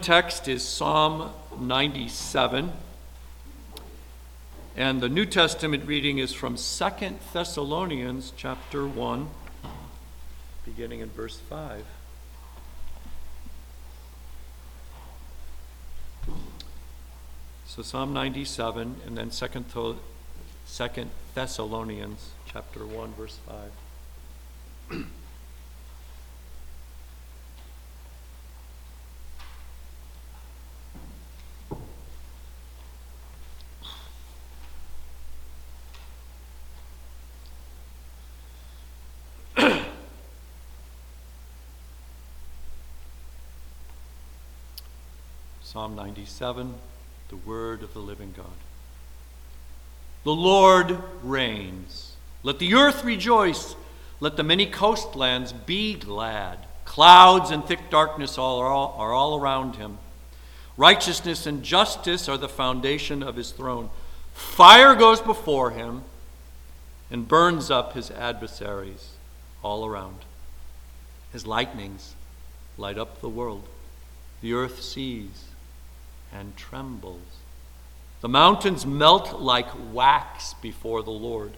text is Psalm 97. And the New Testament reading is from 2 Thessalonians chapter 1, beginning in verse 5. So Psalm 97 and then 2 Thessalonians chapter 1, verse 5. Psalm 97, the word of the living God. The Lord reigns. Let the earth rejoice. Let the many coastlands be glad. Clouds and thick darkness are all around him. Righteousness and justice are the foundation of his throne. Fire goes before him and burns up his adversaries all around. His lightnings light up the world. The earth sees and trembles. The mountains melt like wax before the Lord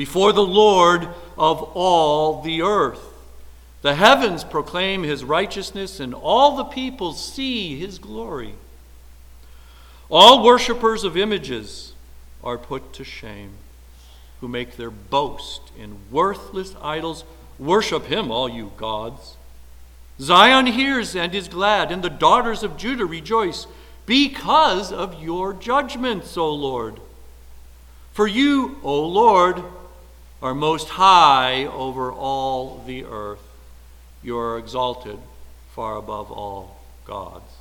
of all the earth. The heavens proclaim his righteousness, and all the peoples see his glory. All worshippers of images are put to shame, who make their boast in worthless idols. Worship him, all you gods. Zion hears and is glad, and the daughters of Judah rejoice because of your judgments, O Lord. For you, O Lord, are most high over all the earth. You are exalted far above all gods.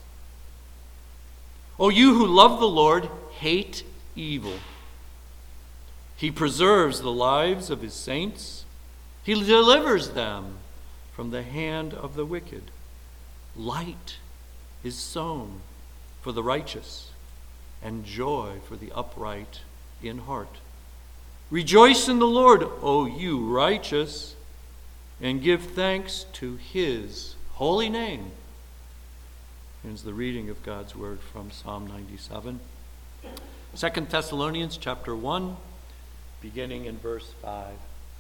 O you who love the Lord, hate evil. He preserves the lives of his saints. He delivers them from the hand of the wicked. Light is sown for the righteous, and joy for the upright in heart. Rejoice in the Lord, O you righteous, and give thanks to his holy name. Here's the reading of God's word from Psalm 97. 2 Thessalonians chapter 1, beginning in verse 5.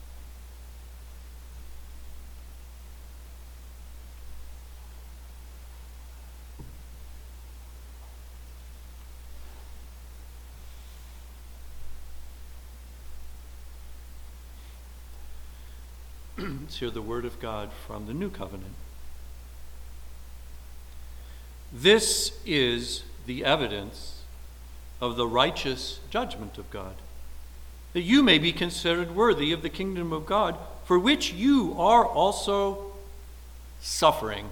Let's hear the word of God from the New Covenant. This is the evidence of the righteous judgment of God, that you may be considered worthy of the kingdom of God, for which you are also suffering.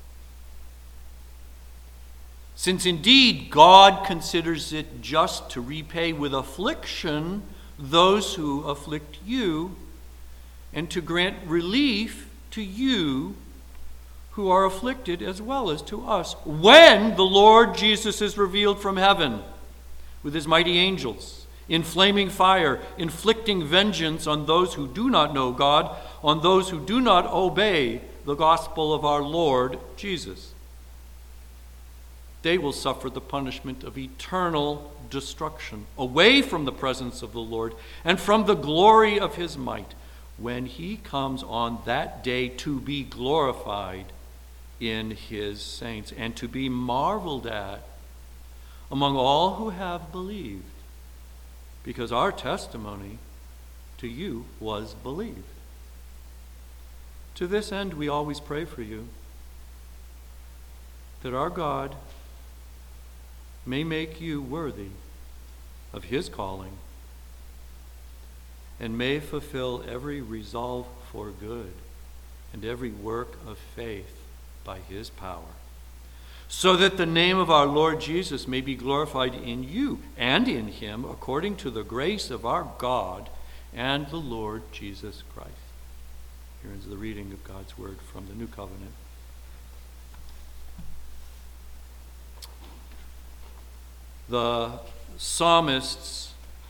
Since indeed God considers it just to repay with affliction those who afflict you, and to grant relief to you who are afflicted as well as to us, when the Lord Jesus is revealed from heaven with his mighty angels, in flaming fire, inflicting vengeance on those who do not know God, on those who do not obey the gospel of our Lord Jesus. They will suffer the punishment of eternal destruction, away from the presence of the Lord and from the glory of his might, when he comes on that day to be glorified in his saints and to be marveled at among all who have believed, because our testimony to you was believed. To this end, we always pray for you, that our God may make you worthy of his calling, and may fulfill every resolve for good and every work of faith by his power, so that the name of our Lord Jesus may be glorified in you and in him, according to the grace of our God and the Lord Jesus Christ. Here is the reading of God's word from the New Covenant. The psalmists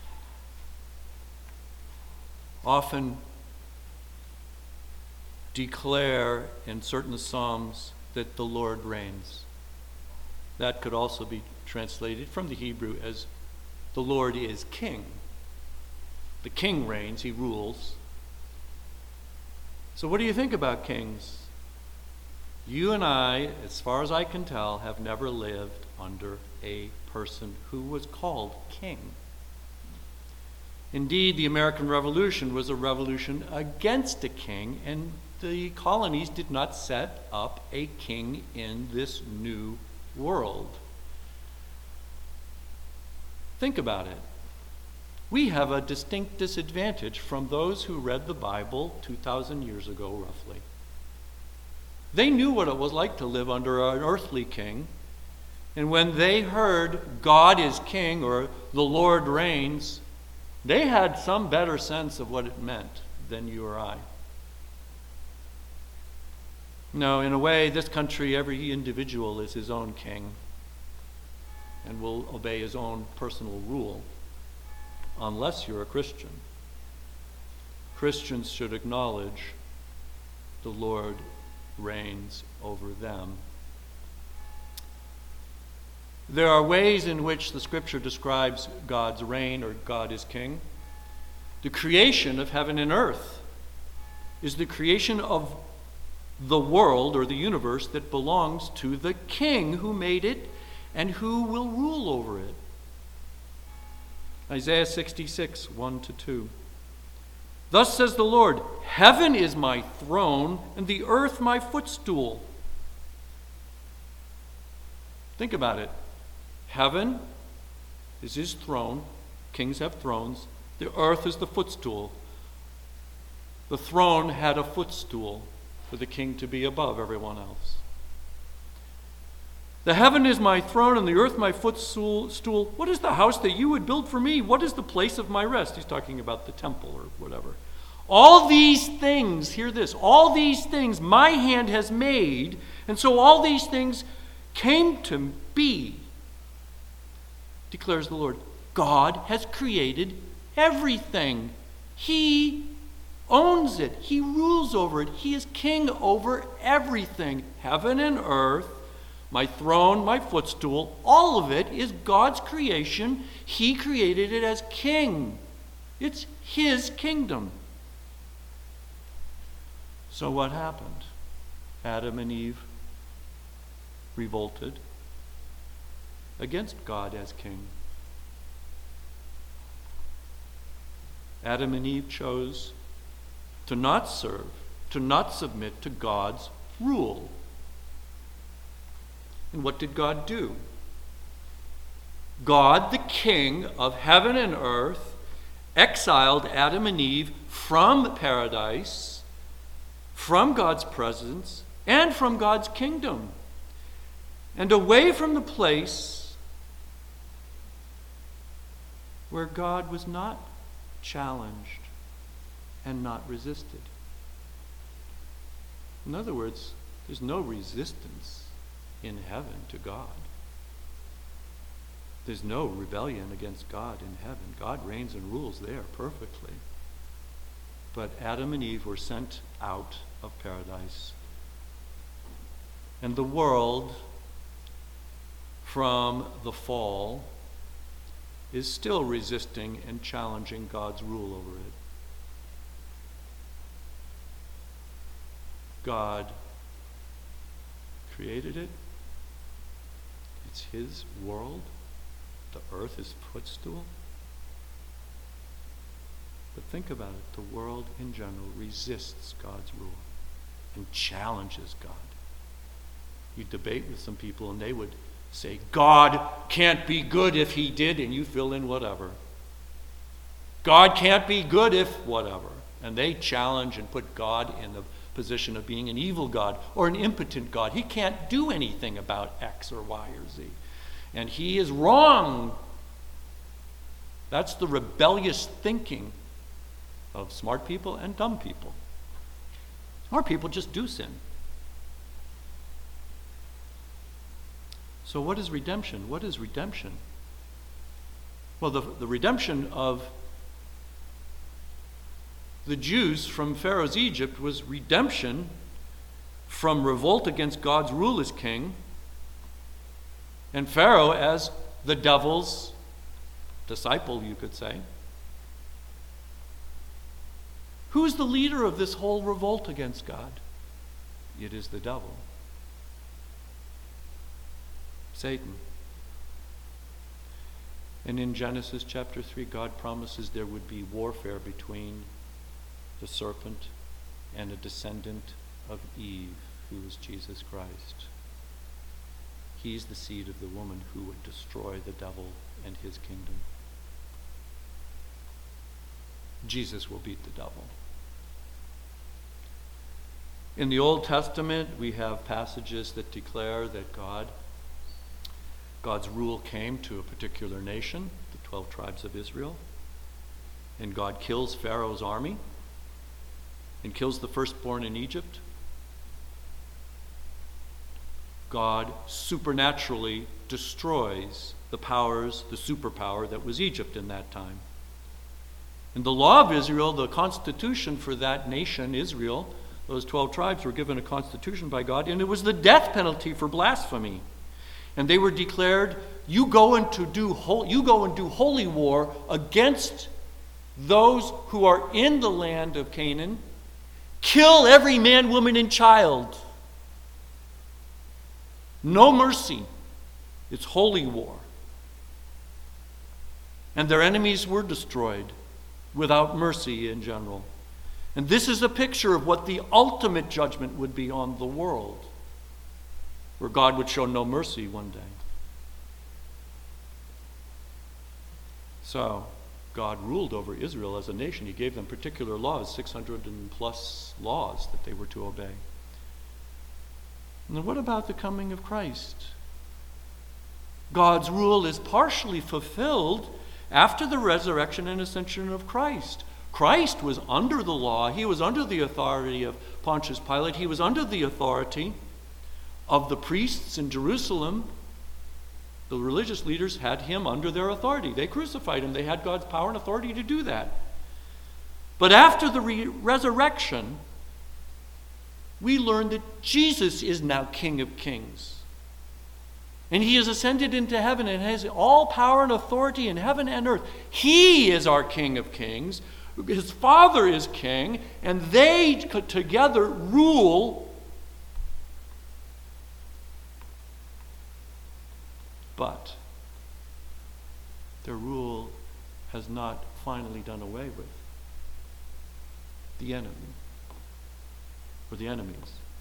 often declare in certain psalms that the Lord reigns. That could also be translated from the Hebrew as the Lord is king. The king reigns, he rules. So what do you think about kings? You and I, as far as I can tell, have never lived under a person who was called king. Indeed, the American Revolution was a revolution against a king, and the colonies did not set up a king in this new world. Think about it. We have a distinct disadvantage from those who read the Bible 2,000 years ago, roughly. They knew what it was like to live under an earthly king, and when they heard God is king or the Lord reigns, they had some better sense of what it meant than you or I. No, in a way, this country, every individual is his own king and will obey his own personal rule, unless you're a Christian. Christians should acknowledge the Lord reigns over them. There are ways in which the Scripture describes God's reign, or God is king. The creation of heaven and earth is the creation of the world or the universe that belongs to the king who made it and who will rule over it. Isaiah 66, 1-2. Thus says the Lord, heaven is my throne and the earth my footstool. Think about it. Heaven is his throne. Kings have thrones. The earth is the footstool. The throne had a footstool for the king to be above everyone else. The heaven is my throne and the earth my footstool. What is the house that you would build for me? What is the place of my rest? He's talking about the temple or whatever. All these things, hear this, all these things my hand has made, and so all these things came to be, declares the Lord. God has created everything. He owns it. He rules over it. He is king over everything. Heaven and earth, my throne, my footstool, all of it is God's creation. He created it as king. It's his kingdom. So what happened? Adam and Eve revolted against God as king. Adam and Eve chose to not serve, to not submit to God's rule. And what did God do? God, the king of heaven and earth, exiled Adam and Eve from paradise, from God's presence, and from God's kingdom, and away from the place where God was not challenged and not resisted. In other words, there's no resistance in heaven to God. There's no rebellion against God in heaven. God reigns and rules there perfectly. But Adam and Eve were sent out of paradise. And the world, from the fall, is still resisting and challenging God's rule over it. God created it. It's his world. The earth is footstool. But think about it. The world in general resists God's rule and challenges God. You debate with some people and they would say, God can't be good if he did, and you fill in whatever. God can't be good if whatever. And they challenge and put God in the position of being an evil God or an impotent God. He can't do anything about X or Y or Z. And he is wrong. That's the rebellious thinking of smart people and dumb people. Smart people just do sin. So what is redemption? What is redemption? Well, the redemption of the Jews from Pharaoh's Egypt was redemption from revolt against God's rule as king and Pharaoh as the devil's disciple, you could say. Who's the leader of this whole revolt against God? It is the devil. Satan. And in Genesis chapter 3, God promises there would be warfare between the serpent and a descendant of Eve, who is Jesus Christ. He's the seed of the woman who would destroy the devil and his kingdom. Jesus will beat the devil. In the Old Testament, we have passages that declare that God's rule came to a particular nation, the 12 tribes of Israel, and God kills Pharaoh's army and kills the firstborn in Egypt. God supernaturally destroys the superpower that was Egypt in that time. In the law of Israel, the constitution for that nation, Israel, those 12 tribes were given a constitution by God, and it was the death penalty for blasphemy. And they were declared, you go and do holy war against those who are in the land of Canaan. Kill every man, woman, and child. No mercy. It's holy war. And their enemies were destroyed without mercy in general. And this is a picture of what the ultimate judgment would be on the world, where God would show no mercy one day. So, God ruled over Israel as a nation. He gave them particular laws, 600 and plus laws that they were to obey. And then what about the coming of Christ? God's rule is partially fulfilled after the resurrection and ascension of Christ. Christ was under the law. He was under the authority of Pontius Pilate. He was under the authority of the priests in Jerusalem. The religious leaders had him under their authority. They crucified him. They had God's power and authority to do that. But after the resurrection, we learn that Jesus is now King of Kings. And he has ascended into heaven and has all power and authority in heaven and earth. He is our King of Kings. His Father is King, and they together rule. But their rule has not finally done away with the enemy or the enemies.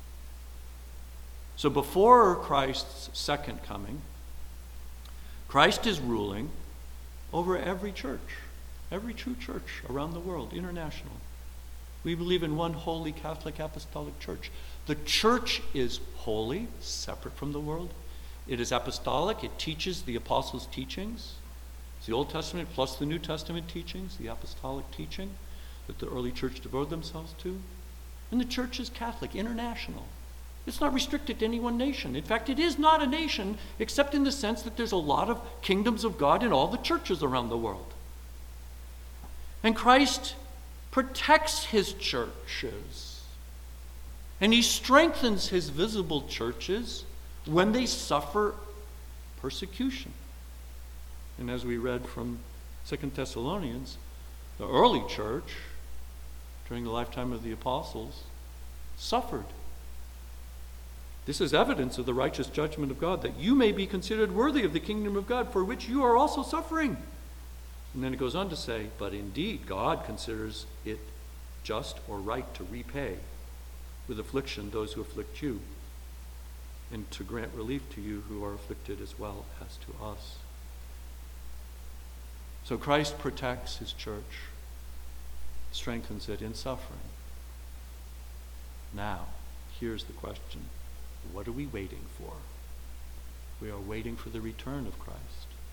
So before Christ's second coming, Christ is ruling over every church, every true church around the world, international. We believe in one holy Catholic Apostolic Church. The church is holy, separate from the world. It is apostolic. It teaches the apostles' teachings. It's the Old Testament plus the New Testament teachings, the apostolic teaching that the early church devoted themselves to. And the church is Catholic, international. It's not restricted to any one nation. In fact, it is not a nation, except in the sense that there's a lot of kingdoms of God in all the churches around the world. And Christ protects his churches. And he strengthens his visible churches when they suffer persecution. And as we read from 2 Thessalonians, the early church, during the lifetime of the apostles, suffered. This is evidence of the righteous judgment of God, that you may be considered worthy of the kingdom of God, for which you are also suffering. And then it goes on to say, but indeed God considers it just or right to repay with affliction those who afflict you, and to grant relief to you who are afflicted as well as to us. So Christ protects his church, strengthens it in suffering. Now, here's the question. What are we waiting for? We are waiting for the return of Christ.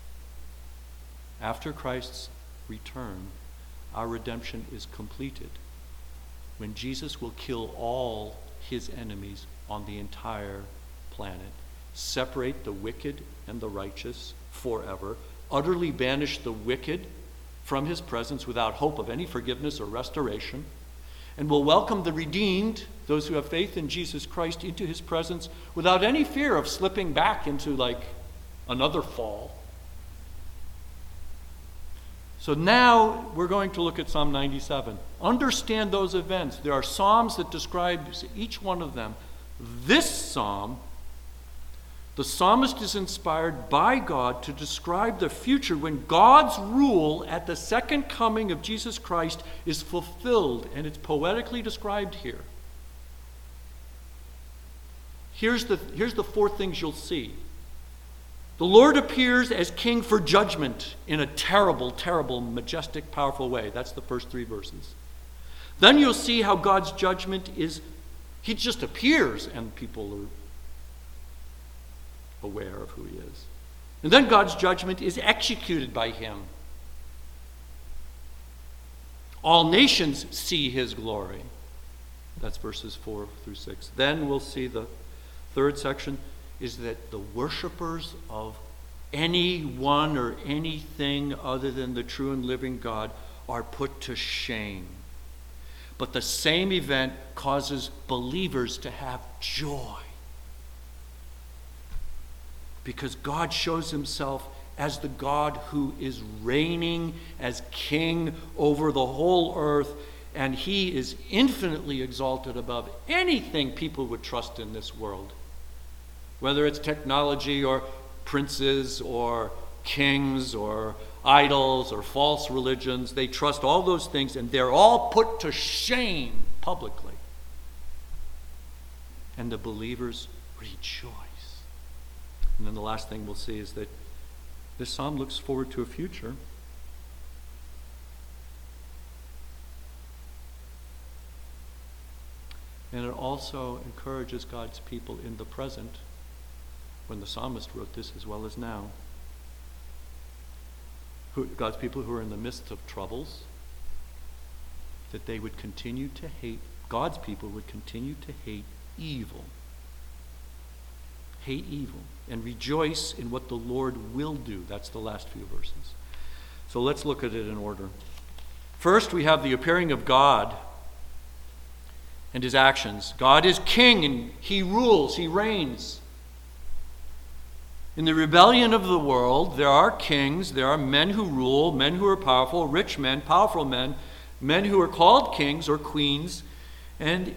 After Christ's return, our redemption is completed, when Jesus will kill all his enemies on the entire planet, separate the wicked and the righteous forever, utterly banish the wicked from his presence without hope of any forgiveness or restoration, and will welcome the redeemed, those who have faith in Jesus Christ, into his presence without any fear of slipping back into another fall. So now we're going to look at Psalm 97. Understand those events. There are psalms that describe each one of them. This psalm, the psalmist is inspired by God to describe the future when God's rule at the second coming of Jesus Christ is fulfilled, and it's poetically described here. Here's the four things you'll see. The Lord appears as king for judgment in a terrible, terrible, majestic, powerful way. That's the first three verses. Then you'll see how God's judgment is, he just appears and people are aware of who he is. And then God's judgment is executed by him. All nations see his glory. That's verses 4 through 6. Then we'll see the third section is that the worshipers of anyone or anything other than the true and living God are put to shame. But the same event causes believers to have joy, because God shows himself as the God who is reigning as king over the whole earth, and he is infinitely exalted above anything people would trust in this world. Whether it's technology or princes or kings or idols or false religions, they trust all those things, and they're all put to shame publicly. And the believers rejoice. And then the last thing we'll see is that this psalm looks forward to a future. And it also encourages God's people in the present, when the psalmist wrote this as well as now. God's people who are in the midst of troubles, that they would continue to hate, God's people would continue to hate evil. Hate evil and rejoice in what the Lord will do. That's the last few verses. So let's look at it in order. First, we have the appearing of God and his actions. God is king and he rules, he reigns. In the rebellion of the world, there are kings, there are men who rule, men who are powerful, rich men, powerful men, men who are called kings or queens, and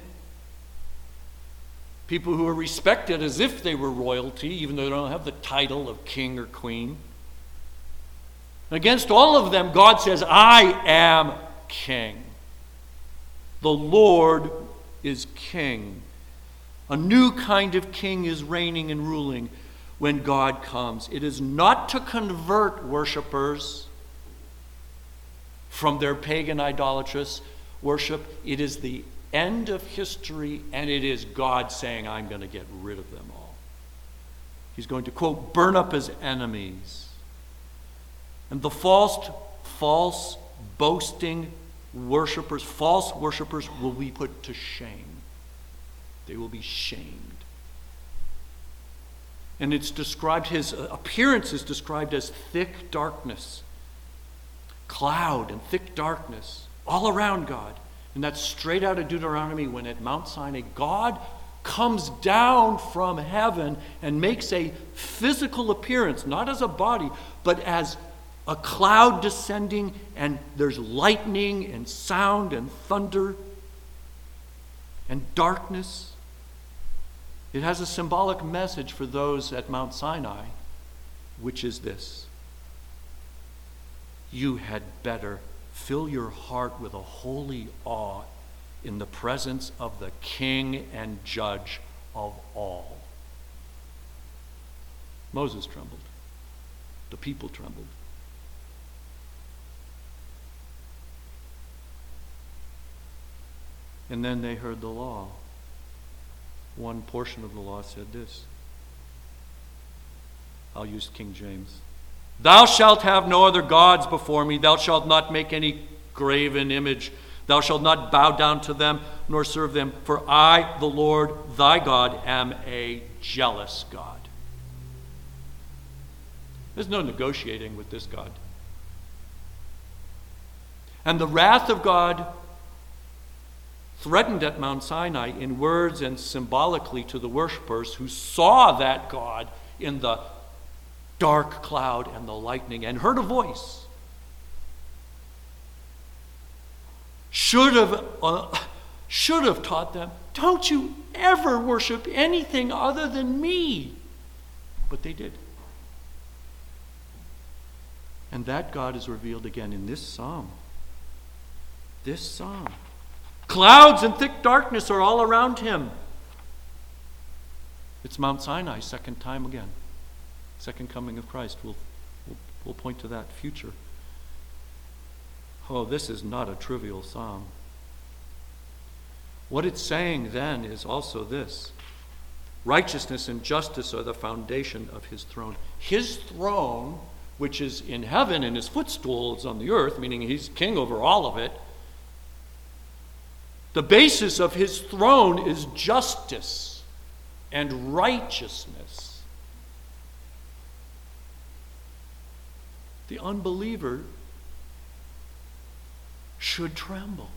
people who are respected as if they were royalty, even though they don't have the title of king or queen. Against all of them, God says, I am king. The Lord is king. A new kind of king is reigning and ruling when God comes. It is not to convert worshipers from their pagan idolatrous worship. It is the end of history, and it is God saying, I'm going to get rid of them all. He's going to, quote, burn up his enemies. And the false boasting worshipers, false worshipers will be put to shame. They will be shamed. And it's described, his appearance is described as thick darkness, cloud and thick darkness all around God. And that's straight out of Deuteronomy, when at Mount Sinai, God comes down from heaven and makes a physical appearance, not as a body, but as a cloud descending, and there's lightning and sound and thunder and darkness. It has a symbolic message for those at Mount Sinai, which is this: you had better fill your heart with a holy awe in the presence of the King and Judge of all. Moses trembled. The people trembled. And then they heard the law. One portion of the law said this. I'll use King James. Thou shalt have no other gods before me. Thou shalt not make any graven image. Thou shalt not bow down to them, nor serve them. For I, the Lord thy God, am a jealous God. There's no negotiating with this God. And the wrath of God threatened at Mount Sinai in words and symbolically to the worshipers who saw that God in the dark cloud and the lightning, and heard a voice. Should have taught them, don't you ever worship anything other than me. But they did. And that God is revealed again in this psalm. This psalm. Clouds and thick darkness are all around him. It's Mount Sinai, second time again. Second coming of Christ. We'll point to that future. Oh, this is not a trivial psalm. What it's saying then is also this. Righteousness and justice are the foundation of his throne. His throne, which is in heaven, and his footstool is on the earth, meaning he's king over all of it. The basis of his throne is justice and righteousness. The unbeliever should tremble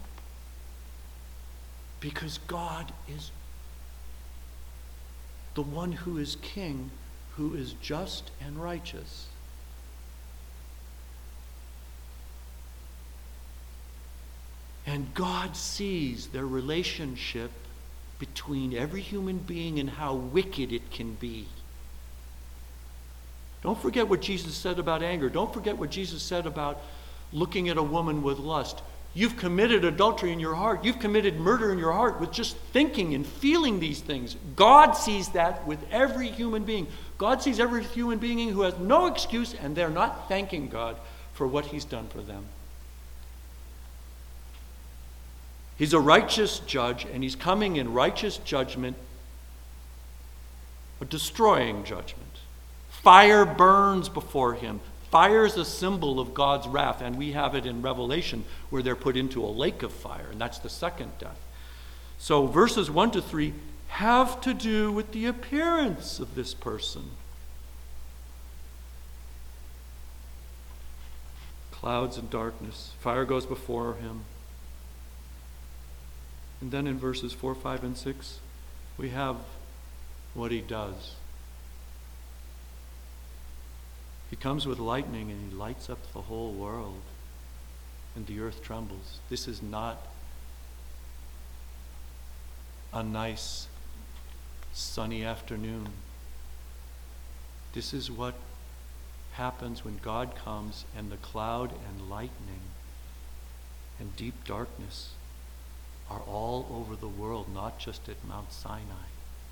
because God is the one who is king, who is just and righteous. And God sees their relationship between every human being and how wicked it can be. Don't forget what Jesus said about anger. Don't forget what Jesus said about looking at a woman with lust. You've committed adultery in your heart. You've committed murder in your heart with just thinking and feeling these things. God sees that with every human being. God sees every human being who has no excuse, and they're not thanking God for what he's done for them. He's a righteous judge, and he's coming in righteous judgment, a destroying judgment. Fire burns before him. Fire is a symbol of God's wrath, and we have it in Revelation where they're put into a lake of fire, and that's the second death. So verses 1 to 3 have to do with the appearance of this person. Clouds and darkness. Fire goes before him. And then in verses 4, 5, and 6, we have what he does. He comes with lightning and he lights up the whole world, and the earth trembles. This is not a nice sunny afternoon. This is what happens when God comes, and the cloud and lightning and deep darkness are all over the world, not just at Mount Sinai.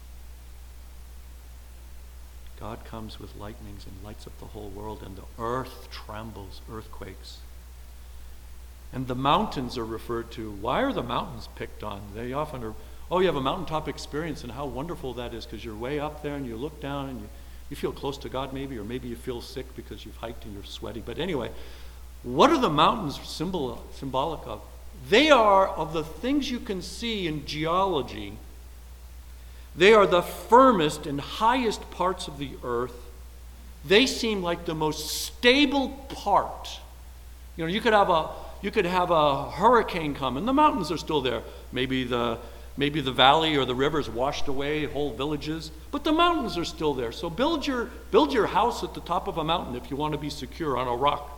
God comes with lightnings and lights up the whole world, and the earth trembles, earthquakes. And the mountains are referred to. Why are the mountains picked on? They often are, oh, you have a mountaintop experience, and how wonderful that is, because you're way up there and you look down and you feel close to God maybe, or maybe you feel sick because you've hiked and you're sweaty. But anyway, what are the mountains symbolic of? They are of the things you can see in geology. They are the firmest and highest parts of the earth. They seem like the most stable part. You know, you could have a hurricane come, and the mountains are still there. Maybe the valley or the rivers washed away whole villages, but the mountains are still there. So build your house at the top of a mountain if you want to be secure on a rock.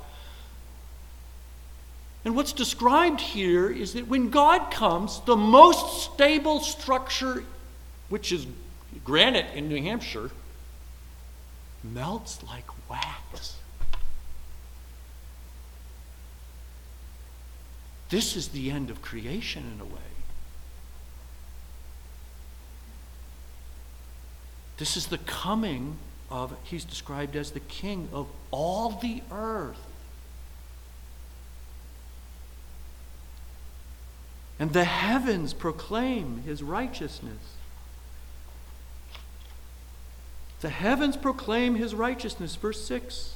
And what's described here is that when God comes, the most stable structure, which is granite in New Hampshire, melts like wax. This is the end of creation in a way. This is the coming of, he's described as the king of all the earth. And the heavens proclaim his righteousness. The heavens proclaim his righteousness. Verse 6.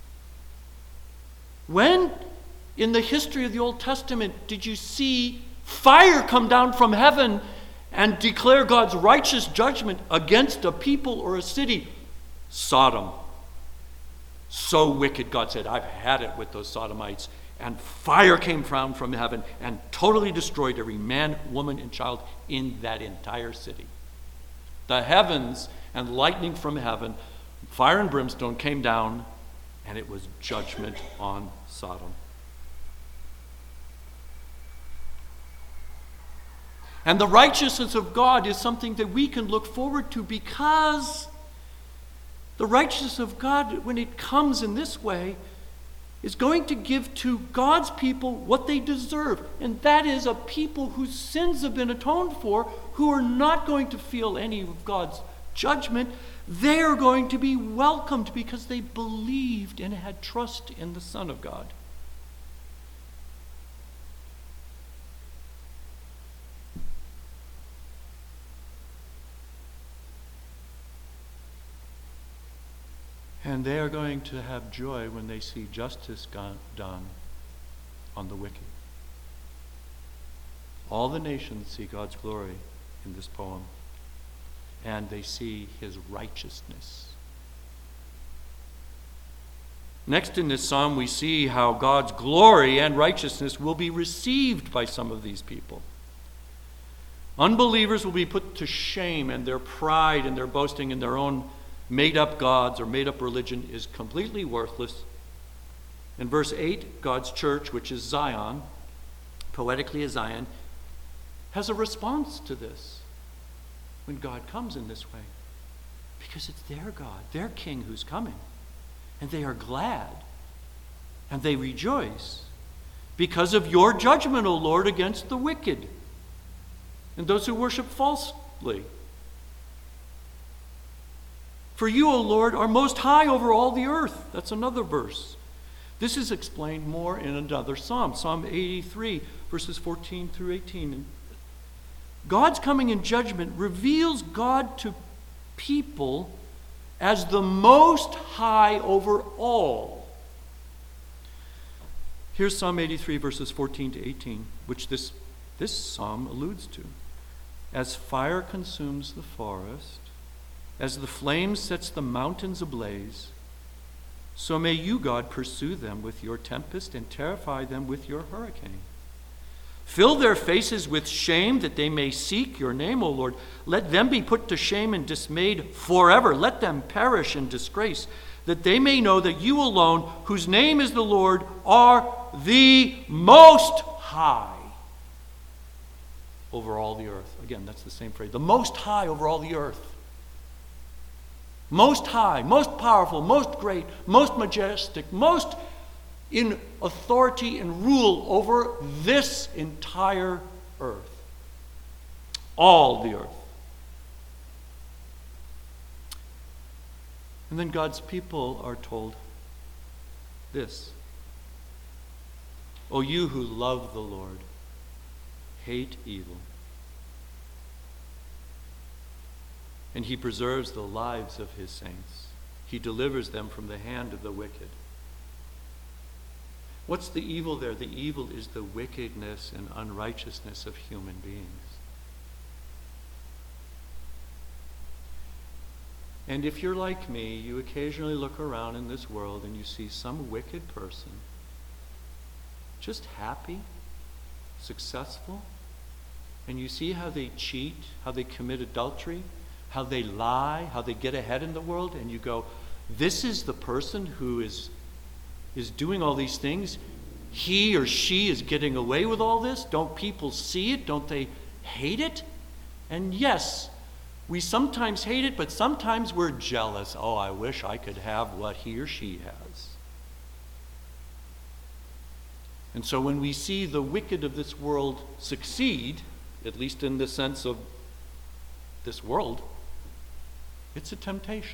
When in the history of the Old Testament did you see fire come down from heaven and declare God's righteous judgment against a people or a city? Sodom. So wicked, God said, I've had it with those Sodomites. And fire came down from heaven and totally destroyed every man, woman, and child in that entire city. The heavens and lightning from heaven Fire and brimstone came down, and it was judgment on Sodom. And the righteousness of God is something that we can look forward to, because the righteousness of God, when it comes in this way, is going to give to God's people what they deserve. And that is a people whose sins have been atoned for, who are not going to feel any of God's judgment. They are going to be welcomed because they believed and had trust in the Son of God. And they are going to have joy when they see justice done on the wicked. All the nations see God's glory in this poem, and they see his righteousness. Next in this psalm, we see how God's glory and righteousness will be received by some of these people. Unbelievers will be put to shame, and their pride and their boasting in their own made-up gods or made-up religion is completely worthless. In verse 8, God's church, which is Zion, poetically is Zion, has a response to this when God comes in this way. Because it's their God, their King who's coming. And they are glad. And they rejoice. Because of your judgment, O Lord, against the wicked and those who worship falsely. For you, O Lord, are most high over all the earth. That's another verse. This is explained more in another psalm, Psalm 83, verses 14 through 18. God's coming in judgment reveals God to people as the most high over all. Here's Psalm 83, verses 14 to 18, which this psalm alludes to. As fire consumes the forest, as the flame sets the mountains ablaze, so may you, God, pursue them with your tempest and terrify them with your hurricane. Fill their faces with shame that they may seek your name, O Lord. Let them be put to shame and dismayed forever. Let them perish in disgrace, that they may know that you alone, whose name is the Lord, are the most high over all the earth. Again, that's the same phrase. The most high over all the earth. Most high, most powerful, most great, most majestic, most in authority and rule over this entire earth. All the earth. And then God's people are told this. O you who love the Lord, hate evil. And he preserves the lives of his saints. He delivers them from the hand of the wicked. What's the evil there? The evil is the wickedness and unrighteousness of human beings. And if you're like me, you occasionally look around in this world and you see some wicked person just happy, successful, and you see how they cheat, how they commit adultery, how they lie, how they get ahead in the world, and you go, this is the person who is doing all these things. He or she is getting away with all this. Don't people see it? Don't they hate it? And yes, we sometimes hate it, but sometimes we're jealous. Oh, I wish I could have what he or she has. And so when we see the wicked of this world succeed, at least in the sense of this world, it's a temptation.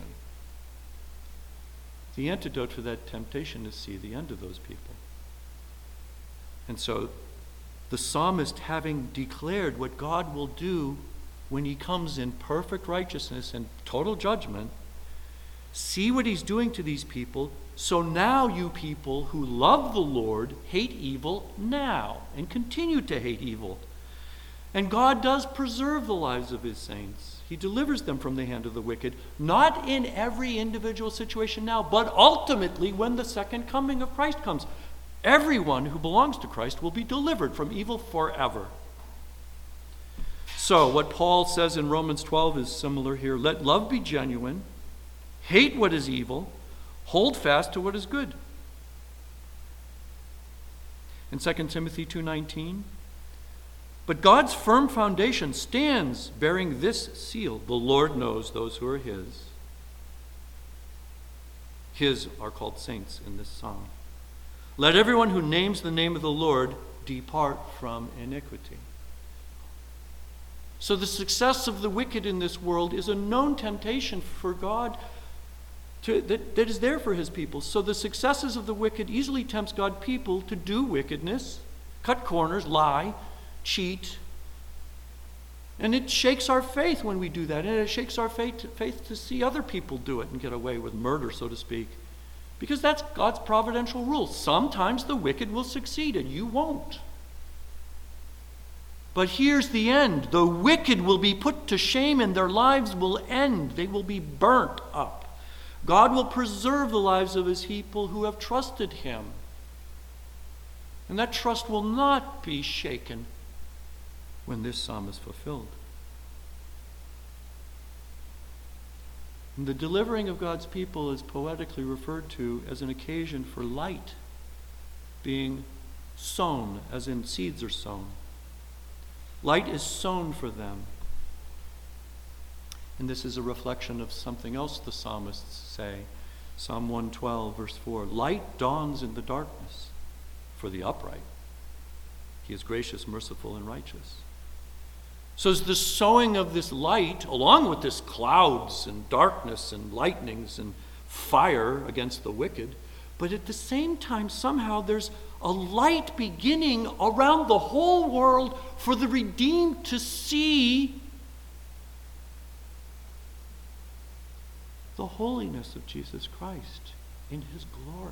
The antidote for that temptation is see the end of those people. And so the psalmist, having declared what God will do when he comes in perfect righteousness and total judgment, see what he's doing to these people. So now you people who love the Lord hate evil now and continue to hate evil. And God does preserve the lives of his saints. He delivers them from the hand of the wicked, not in every individual situation now, but ultimately when the second coming of Christ comes. Everyone who belongs to Christ will be delivered from evil forever. So what Paul says in Romans 12 is similar here. Let love be genuine. Hate what is evil, hold fast to what is good. In 2 Timothy 2:19, but God's firm foundation stands bearing this seal: the Lord knows those who are his. His are called saints in this psalm. Let everyone who names the name of the Lord depart from iniquity. So the success of the wicked in this world is a known temptation for God that is there for his people. So the successes of the wicked easily tempts God's people to do wickedness, cut corners, lie, cheat. And it shakes our faith when we do that. And it shakes our faith to see other people do it and get away with murder, so to speak. Because that's God's providential rule. Sometimes the wicked will succeed and you won't. But here's the end. The wicked will be put to shame and their lives will end. They will be burnt up. God will preserve the lives of his people who have trusted him. And that trust will not be shaken when this psalm is fulfilled. And the delivering of God's people is poetically referred to as an occasion for light being sown, as in seeds are sown. Light is sown for them. And this is a reflection of something else the psalmists say. Psalm 112, verse 4. Light dawns in the darkness for the upright. He is gracious, merciful, and righteous. So it's the sowing of this light, along with this clouds and darkness and lightnings and fire against the wicked, but at the same time, somehow there's a light beginning around the whole world for the redeemed to see the holiness of Jesus Christ in his glory.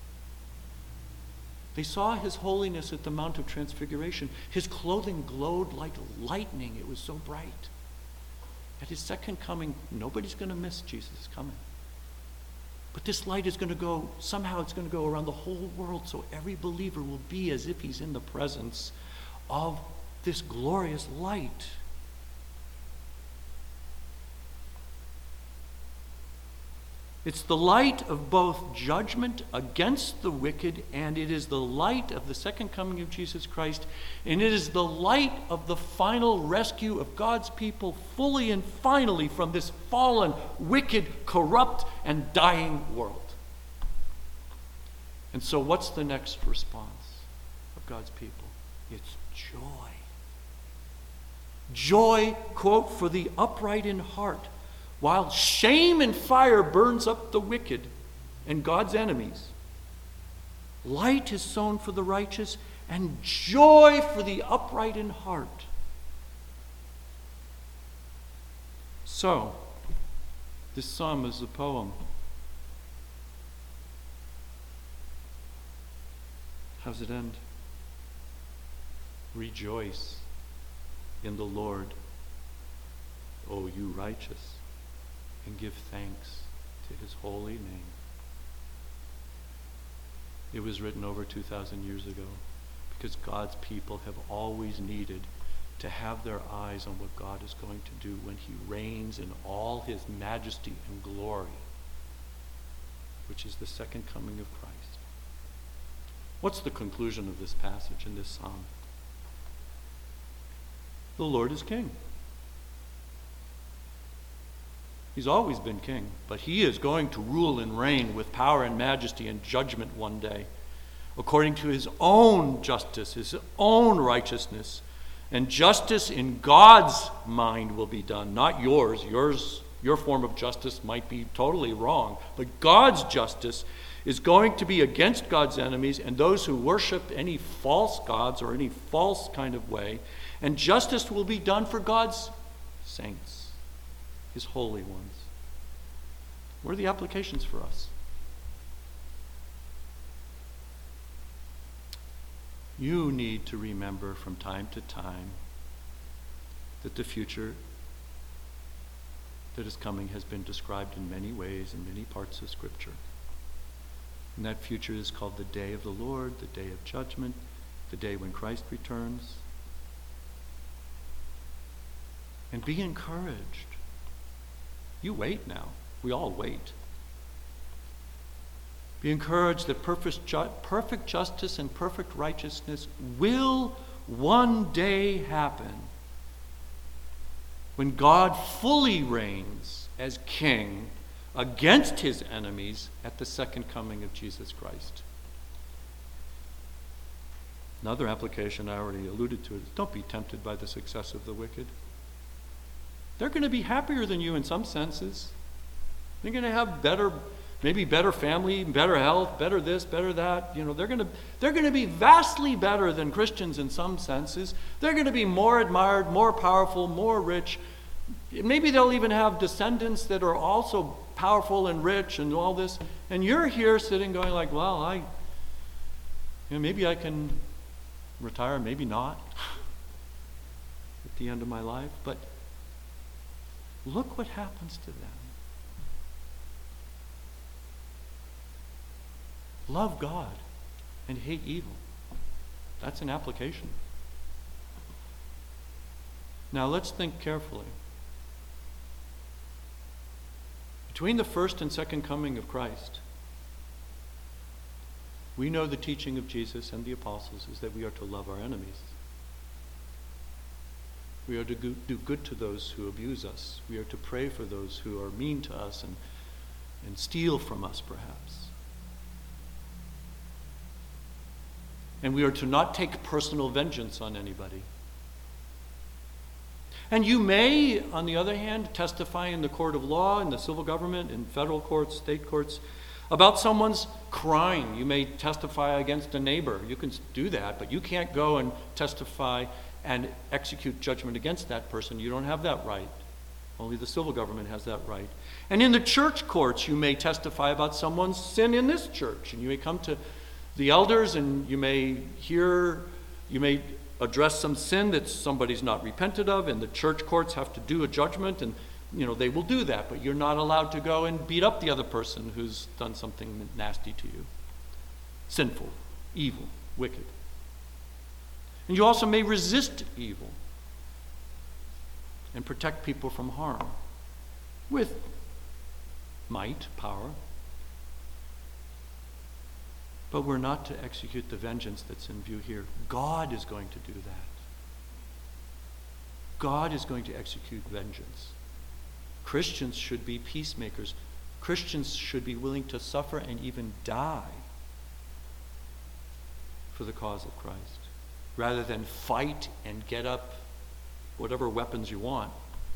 They saw his holiness at the Mount of Transfiguration. His clothing glowed like lightning. It was so bright. At his second coming, nobody's going to miss Jesus' coming. But this light is going to go, somehow it's going to go around the whole world, so every believer will be as if he's in the presence of this glorious light. It's the light of both judgment against the wicked, and it is the light of the second coming of Jesus Christ, and it is the light of the final rescue of God's people fully and finally from this fallen, wicked, corrupt, and dying world. And so what's the next response of God's people? It's joy. Joy, quote, for the upright in heart. While shame and fire burns up the wicked and God's enemies, light is sown for the righteous and joy for the upright in heart. So, this psalm is a poem. How's it end? Rejoice in the Lord, O you righteous, and give thanks to his holy name. It was written over 2,000 years ago because God's people have always needed to have their eyes on what God is going to do when he reigns in all his majesty and glory, which is the second coming of Christ. What's the conclusion of this passage in this psalm? The Lord is king. He's always been king, but he is going to rule and reign with power and majesty and judgment one day, according to his own justice, his own righteousness. And justice in God's mind will be done, not yours. Your form of justice might be totally wrong, but God's justice is going to be against God's enemies and those who worship any false gods or any false kind of way. And justice will be done for God's saints, his holy ones. What are the applications for us? You need to remember from time to time that the future that is coming has been described in many ways in many parts of Scripture. And that future is called the day of the Lord, the day of judgment, the day when Christ returns. And be encouraged. You wait now. We all wait. Be encouraged that perfect justice and perfect righteousness will one day happen when God fully reigns as king against his enemies at the second coming of Jesus Christ. Another application I already alluded to is don't be tempted by the success of the wicked. They're going to be happier than you in some senses. They're going to have maybe better family, better health, better this, better that. They're going to be vastly better than Christians in some senses. They're going to be more admired, more powerful, more rich. Maybe they'll even have descendants that are also powerful and rich and all this. And you're here sitting going like, well, maybe I can retire, maybe not at the end of my life. But look what happens to them. Love God and hate evil. That's an application. Now let's think carefully. Between the first and second coming of Christ, we know the teaching of Jesus and the apostles is that we are to love our enemies. We are to do good to those who abuse us. We are to pray for those who are mean to us and steal from us, perhaps. And we are to not take personal vengeance on anybody. And you may, on the other hand, testify in the court of law, in the civil government, in federal courts, state courts, about someone's crime. You may testify against a neighbor. You can do that, but you can't go and testify and execute judgment against that person. You don't have that right. Only the civil government has that right. And in the church courts, you may testify about someone's sin in this church. And you may come to the elders and you may address some sin that somebody's not repented of, and the church courts have to do a judgment, and they will do that, but you're not allowed to go and beat up the other person who's done something nasty to you. Sinful, evil, wicked. And you also may resist evil and protect people from harm with might, power. But we're not to execute the vengeance that's in view here. God is going to do that. God is going to execute vengeance. Christians should be peacemakers. Christians should be willing to suffer and even die for the cause of Christ, rather than fight and get up whatever weapons you want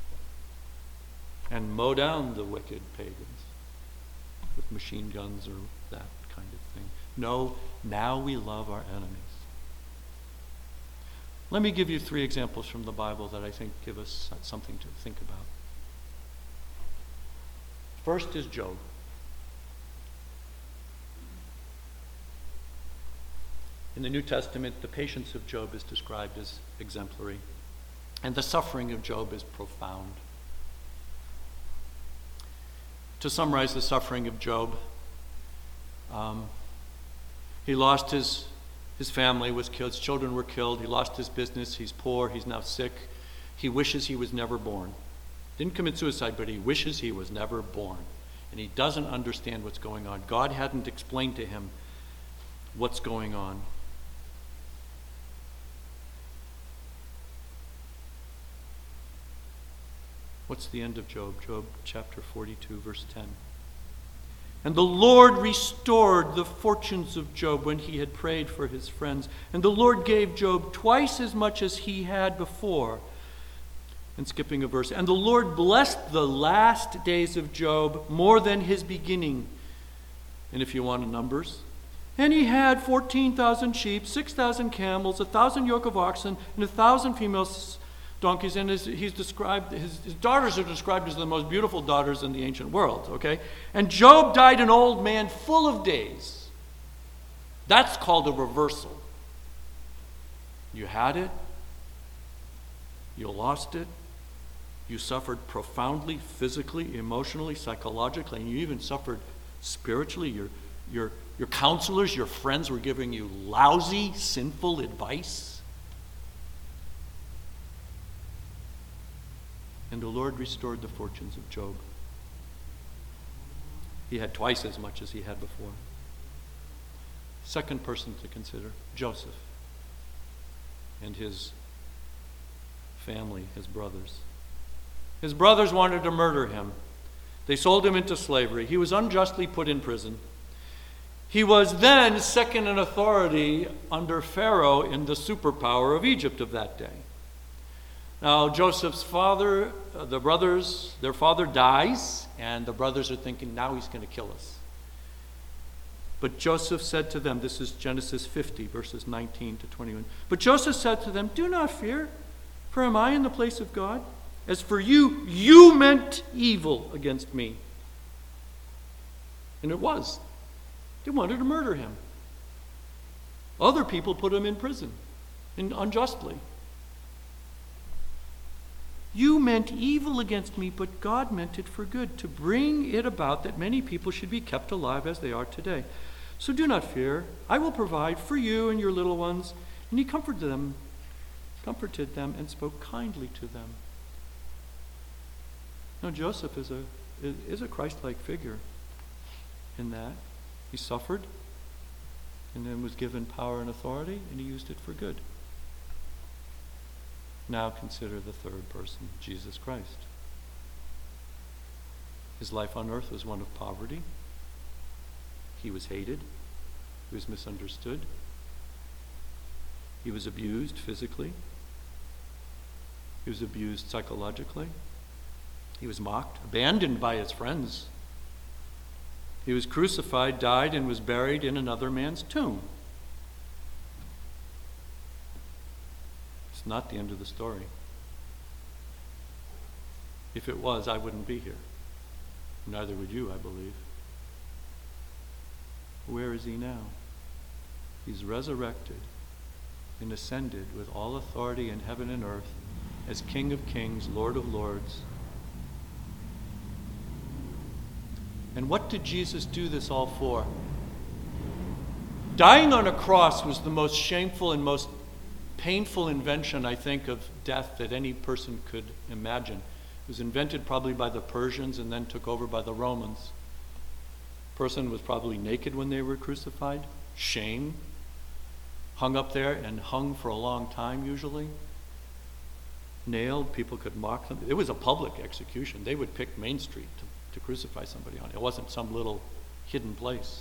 and mow down the wicked pagans with machine guns or that kind of thing. No, now we love our enemies. Let me give you 3 examples from the Bible that I think give us something to think about. First is Job. In the New Testament, the patience of Job is described as exemplary, and the suffering of Job is profound. To summarize the suffering of Job, he lost his family, was killed, his children were killed, he lost his business, he's poor, he's now sick. He wishes he was never born. Didn't commit suicide, but he wishes he was never born. And he doesn't understand what's going on. God hadn't explained to him what's going on. What's the end of Job? Job chapter 42, verse 10. And the Lord restored the fortunes of Job when he had prayed for his friends. And the Lord gave Job twice as much as he had before. And skipping a verse. And the Lord blessed the last days of Job more than his beginning. And if you want numbers. And he had 14,000 sheep, 6,000 camels, 1,000 yoke of oxen, and 1,000 female donkeys. And he's described, his daughters are described as the most beautiful daughters in the ancient world. Okay? And Job died an old man full of days. That's called a reversal. You had it. You lost it. You suffered profoundly, physically, emotionally, psychologically, and you even suffered spiritually. Your counselors, your friends were giving you lousy, sinful advice. And the Lord restored the fortunes of Job. He had twice as much as he had before. Second person to consider, Joseph and his family, his brothers. His brothers wanted to murder him. They sold him into slavery. He was unjustly put in prison. He was then second in authority under Pharaoh in the superpower of Egypt of that day. Now, Joseph's father, their father dies, and the brothers are thinking, now he's going to kill us. But Joseph said to them, this is Genesis 50, verses 19 to 21. But Joseph said to them, do not fear, for am I in the place of God? As for you, you meant evil against me. And it was. They wanted to murder him. Other people put him in prison, unjustly. You meant evil against me, but God meant it for good, to bring it about that many people should be kept alive as they are today. So do not fear. I will provide for you and your little ones. And he comforted them, and spoke kindly to them. Now Joseph is a Christ-like figure in that he suffered and then was given power and authority, and he used it for good. Now consider the third person, Jesus Christ. His life on earth was one of poverty. He was hated. He was misunderstood. He was abused physically. He was abused psychologically. He was mocked, abandoned by his friends. He was crucified, died, and was buried in another man's tomb. It's not the end of the story. If it was, I wouldn't be here. Neither would you, I believe. Where is he now? He's resurrected and ascended with all authority in heaven and earth as King of Kings, Lord of Lords. And what did Jesus do this all for? Dying on a cross was the most shameful and most painful invention, I think, of death that any person could imagine. It was invented probably by the Persians and then took over by the Romans. A person was probably naked when they were crucified, shame, hung up there and hung for a long time usually. Nailed, people could mock them. It was a public execution. They would pick Main Street to crucify somebody on. It wasn't some little hidden place.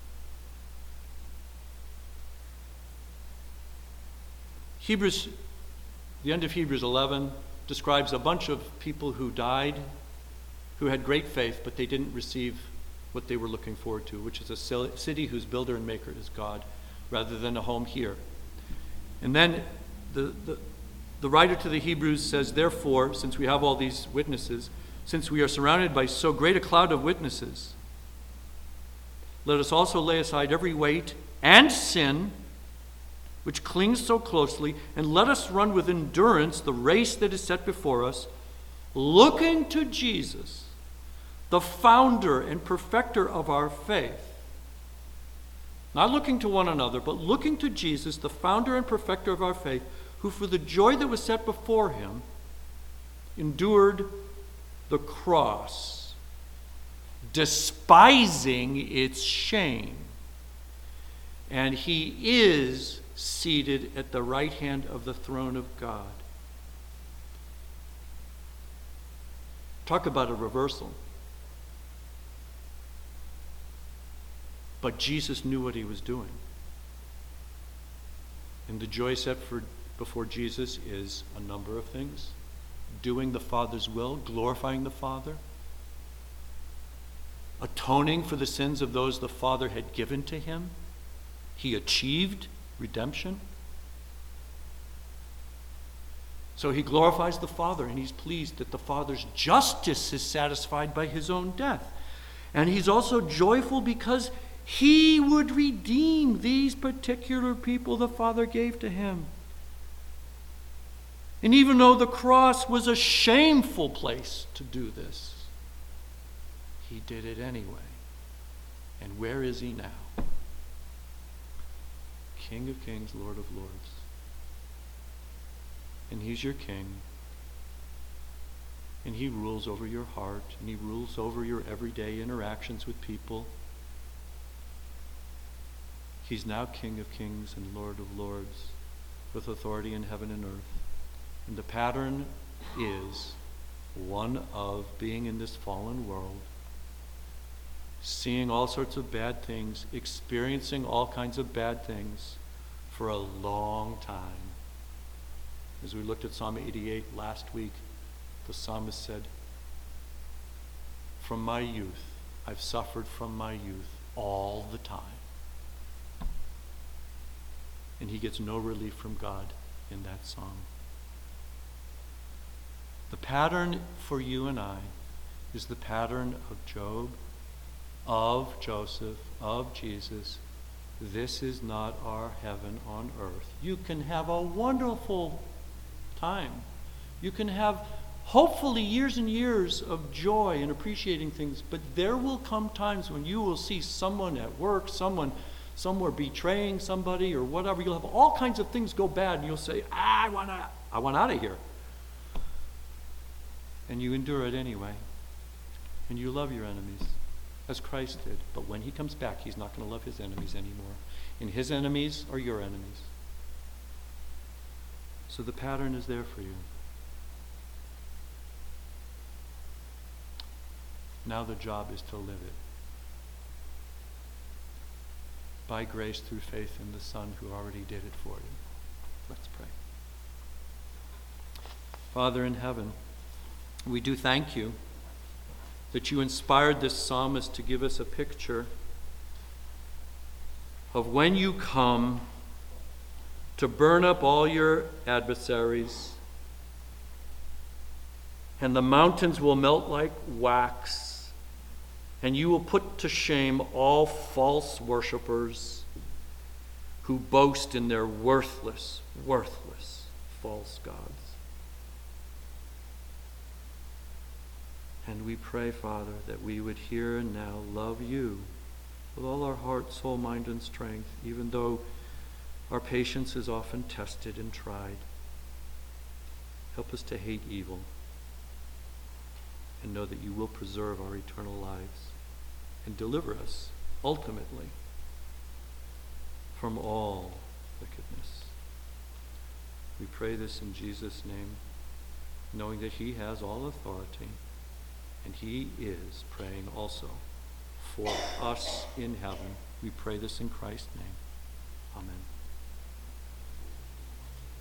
The end of Hebrews 11 describes a bunch of people who died, who had great faith, but they didn't receive what they were looking forward to, which is a city whose builder and maker is God, rather than a home here. And then the writer to the Hebrews says, therefore, since we have all these witnesses, since we are surrounded by so great a cloud of witnesses, let us also lay aside every weight and sin which clings so closely, and let us run with endurance the race that is set before us, looking to Jesus, the founder and perfecter of our faith. Not looking to one another, but looking to Jesus, the founder and perfecter of our faith, who for the joy that was set before him endured the cross, despising its shame. And he is seated at the right hand of the throne of God. Talk about a reversal. But Jesus knew what he was doing. And the joy set before Jesus is a number of things. Doing the Father's will, glorifying the Father, atoning for the sins of those the Father had given to him. He achieved redemption. So he glorifies the Father, and he's pleased that the Father's justice is satisfied by his own death. And he's also joyful because he would redeem these particular people the Father gave to him. And even though the cross was a shameful place to do this, he did it anyway. And where is he now? King of Kings, Lord of Lords. And he's your king. And he rules over your heart, and he rules over your everyday interactions with people. He's now King of kings and Lord of lords, with authority in heaven and earth. And the pattern is one of being in this fallen world, seeing all sorts of bad things, experiencing all kinds of bad things for a long time. As we looked at Psalm 88 last week, the psalmist said, "From my youth, I've suffered from my youth all the time." And he gets no relief from God in that song. The pattern for you and I is the pattern of Job, of Joseph, of Jesus. This is not our heaven on earth. You can have a wonderful time. You can have hopefully years and years of joy and appreciating things, but there will come times when you will see someone at work, someone somewhere betraying somebody or whatever. You'll have all kinds of things go bad, and you'll say, I want out of here. And you endure it anyway. And you love your enemies, as Christ did. But when he comes back, he's not going to love his enemies anymore. And his enemies are your enemies. So the pattern is there for you. Now the job is to live it. By grace through faith in the Son who already did it for you. Let's pray. Father in heaven, we do thank you that you inspired this psalmist to give us a picture of when you come to burn up all your adversaries, and the mountains will melt like wax, and you will put to shame all false worshipers who boast in their worthless false gods. And we pray, Father, that we would here and now love you with all our heart, soul, mind, and strength, even though our patience is often tested and tried. Help us to hate evil and know that you will preserve our eternal lives and deliver us, ultimately, from all wickedness. We pray this in Jesus' name, knowing that he has all authority, and he is praying also for us in heaven. We pray this in Christ's name. Amen.